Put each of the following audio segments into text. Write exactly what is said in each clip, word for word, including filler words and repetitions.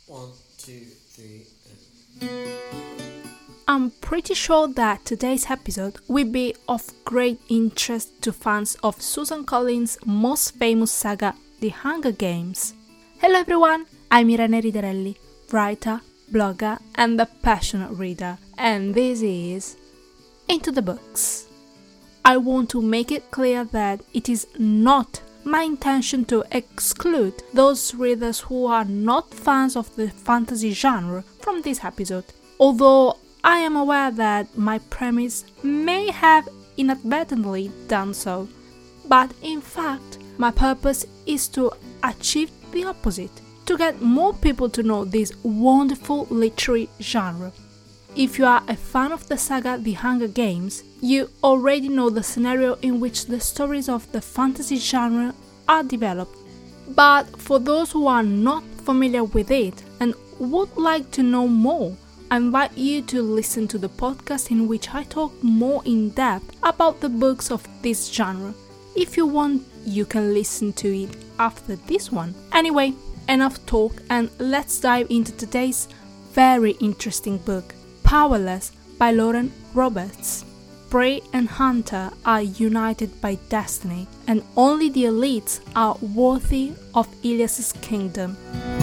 One, two, three, and... I'm pretty sure that today's episode will be of great interest to fans of Susan Collins' most famous saga, The Hunger Games. Hello everyone, I'm Irene Ridarelli, writer, blogger and a passionate reader, and this is Into the Books. I want to make it clear that it is not my intention to exclude those readers who are not fans of the fantasy genre from this episode, although I am aware that my premise may have inadvertently done so. But in fact, my purpose is to achieve the opposite, to get more people to know this wonderful literary genre. If you are a fan of the saga The Hunger Games, you already know the scenario in which the stories of the fantasy genre are developed. But for those who are not familiar with it and would like to know more, I invite you to listen to the podcast in which I talk more in depth about the books of this genre. If you want, you can listen to it after this one. Anyway, enough talk and let's dive into today's very interesting book, Powerless by Lauren Roberts. Prey and hunter are united by destiny, and only the elites are worthy of Ilias's kingdom.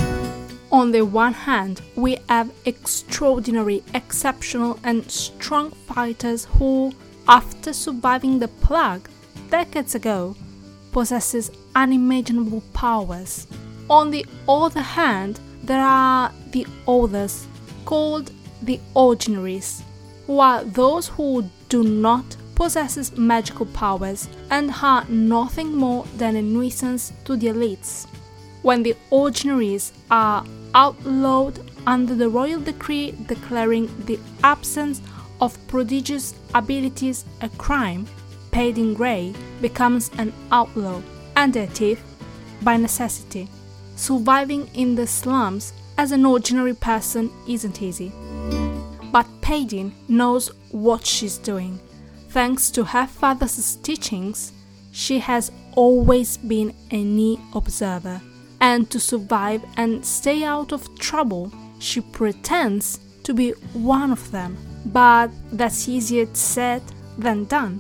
On the one hand, we have extraordinary, exceptional and strong fighters who, after surviving the plague decades ago, possesses unimaginable powers. On the other hand, there are the others, called the ordinaries, who are those who do not possess magical powers and are nothing more than a nuisance to the elites. When the ordinaries are outlawed under the royal decree declaring the absence of prodigious abilities a crime, Paydin Grey becomes an outlaw and a thief by necessity. Surviving in the slums as an ordinary person isn't easy. But Paydin knows what she's doing. Thanks to her father's teachings, she has always been a neat observer. And to survive and stay out of trouble, she pretends to be one of them. But that's easier said than done.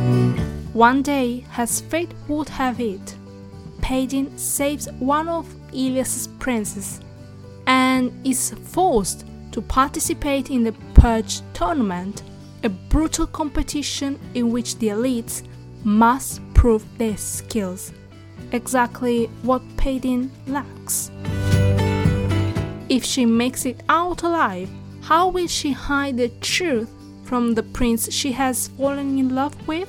One day, as fate would have it, Paydin saves one of Ilias's princes and is forced to participate in the Purge tournament, a brutal competition in which the elites must prove their skills. Exactly what Paydin lacks. If she makes it out alive, how will she hide the truth from the prince she has fallen in love with?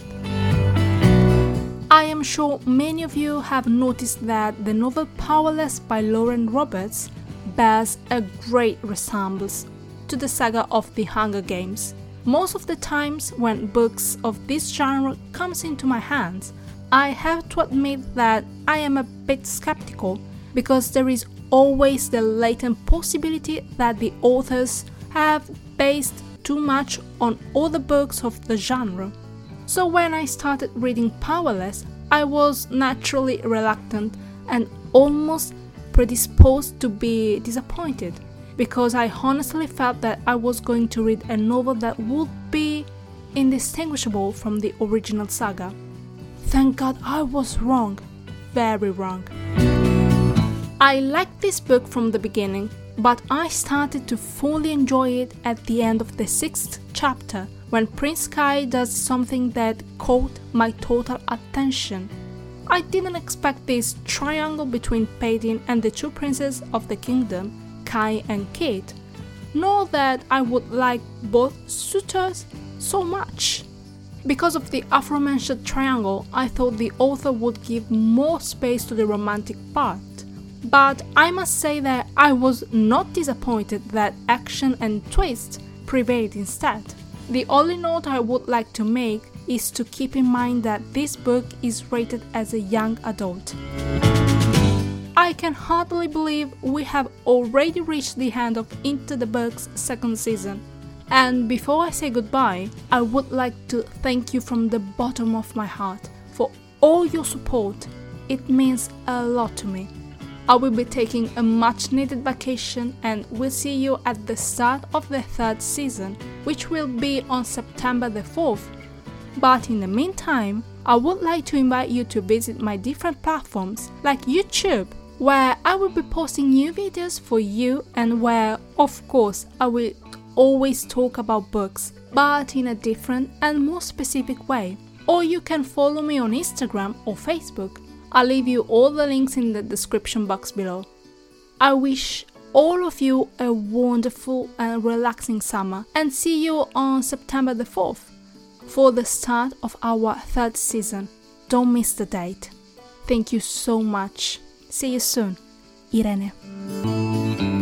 I am sure many of you have noticed that the novel Powerless by Lauren Roberts bears a great resemblance to the saga of The Hunger Games. Most of the times when books of this genre comes into my hands, I have to admit that I am a bit skeptical because there is always the latent possibility that the authors have based too much on other books of the genre. So when I started reading Powerless, I was naturally reluctant and almost predisposed to be disappointed, because I honestly felt that I was going to read a novel that would be indistinguishable from the original saga. Thank God I was wrong, very wrong. I liked this book from the beginning, but I started to fully enjoy it at the end of the sixth chapter, when Prince Kai does something that caught my total attention. I didn't expect this triangle between Paydin and the two princes of the kingdom, Kai and Kate, nor that I would like both suitors so much. Because of the aforementioned triangle, I thought the author would give more space to the romantic part. But I must say that I was not disappointed that action and twist prevailed instead. The only note I would like to make is to keep in mind that this book is rated as a young adult. I can hardly believe we have already reached the end of Into the Books' second season. And before I say goodbye, I would like to thank you from the bottom of my heart for all your support. It means a lot to me. I will be taking a much needed vacation and will see you at the start of the third season, which will be on September the fourth. But in the meantime, I would like to invite you to visit my different platforms like YouTube, where I will be posting new videos for you and where, of course, I will always talk about books, but in a different and more specific way. Or you can follow me on Instagram or Facebook. I'll leave you all the links in the description box below. I wish all of you a wonderful and relaxing summer and see you on September the fourth for the start of our third season. Don't miss the date. Thank you so much. See you soon. Irene.